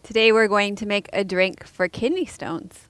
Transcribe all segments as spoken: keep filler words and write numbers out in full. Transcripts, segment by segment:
Today we're going to make a drink for kidney stones.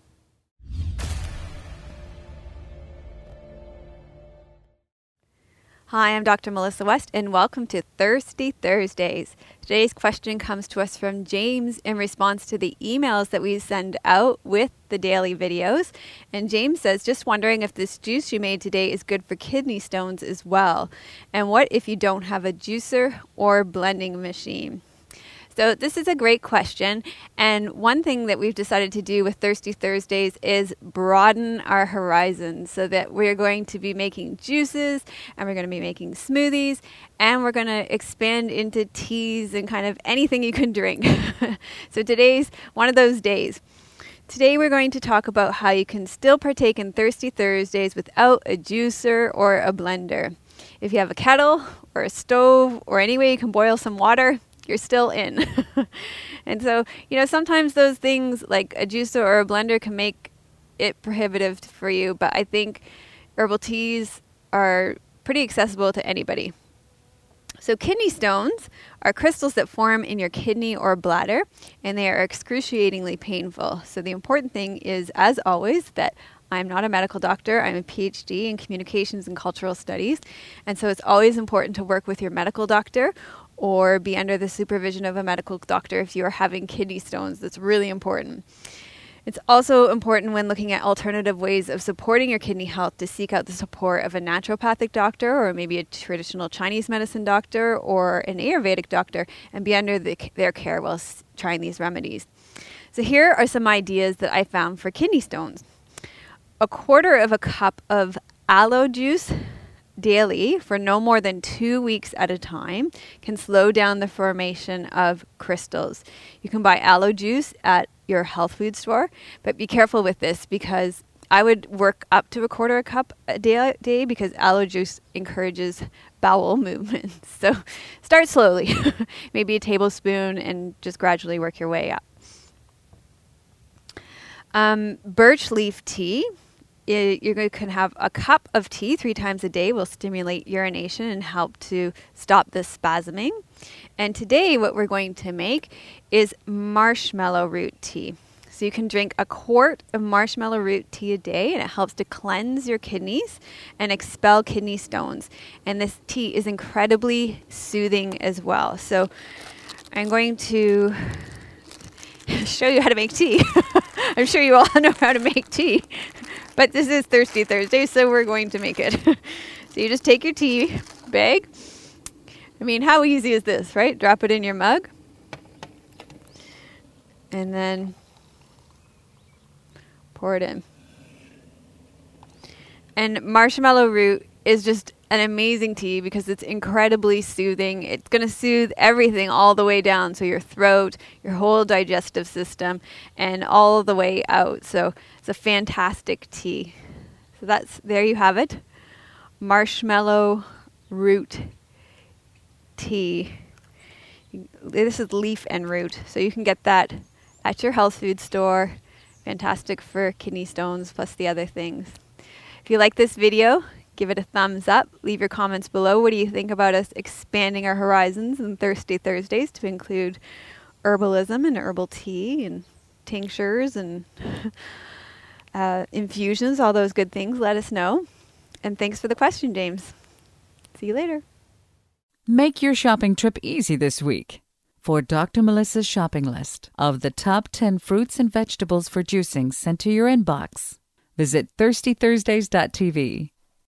Hi, I'm Doctor Melissa West, and welcome to Thirsty Thursdays. Today's question comes to us from James in response to the emails that we send out with the daily videos. And James says, just wondering if this juice you made today is good for kidney stones as well. And what if you don't have a juicer or blending machine? So this is a great question, and one thing that we've decided to do with Thirsty Thursdays is broaden our horizons so that we're going to be making juices, and we're going to be making smoothies, and we're going to expand into teas and kind of anything you can drink. So today's one of those days. Today we're going to talk about how you can still partake in Thirsty Thursdays without a juicer or a blender. If you have a kettle or a stove or any way you can boil some water, you're still in. And so, you know, sometimes those things like a juicer or a blender can make it prohibitive for you, but I think herbal teas are pretty accessible to anybody. So kidney stones are crystals that form in your kidney or bladder, and they are excruciatingly painful. So the important thing is, as always, that I'm not a medical doctor. I'm a P H D in communications and cultural studies. And so it's always important to work with your medical doctor or be under the supervision of a medical doctor if you are having kidney stones. That's really important. It's also important when looking at alternative ways of supporting your kidney health to seek out the support of a naturopathic doctor or maybe a traditional Chinese medicine doctor or an Ayurvedic doctor and be under the, their care while trying these remedies. So here are some ideas that I found for kidney stones. A quarter of a cup of aloe juice daily for no more than two weeks at a time can slow down the formation of crystals. You can buy aloe juice at your health food store, but be careful with this because I would work up to a quarter a cup a day, day because aloe juice encourages bowel movements. So start slowly, maybe a tablespoon, and just gradually work your way up. Um, birch leaf tea. You can have a cup of tea three times a day will stimulate urination and help to stop the spasming. And today what we're going to make is marshmallow root tea. So you can drink a quart of marshmallow root tea a day, and it helps to cleanse your kidneys and expel kidney stones. And this tea is incredibly soothing as well. So I'm going to show you how to make tea. I'm sure you all know how to make tea. But this is Thirsty Thursday, so we're going to make it. So you just take your tea bag. I mean, how easy is this, right? Drop it in your mug. And then pour it in. And marshmallow root is just an amazing tea because it's incredibly soothing. It's going to soothe everything all the way down. So your throat, your whole digestive system, and all the way out. So it's a fantastic tea. So that's, there you have it. Marshmallow root tea. This is leaf and root. So you can get that at your health food store. Fantastic for kidney stones plus the other things. If you like this video, give it a thumbs up. Leave your comments below. What do you think about us expanding our horizons in Thirsty Thursdays to include herbalism and herbal tea and tinctures and uh, infusions, all those good things? Let us know. And thanks for the question, James. See you later. Make your shopping trip easy this week. For Doctor Melissa's shopping list of the top ten fruits and vegetables for juicing sent to your inbox, visit thirsty thursdays dot t v.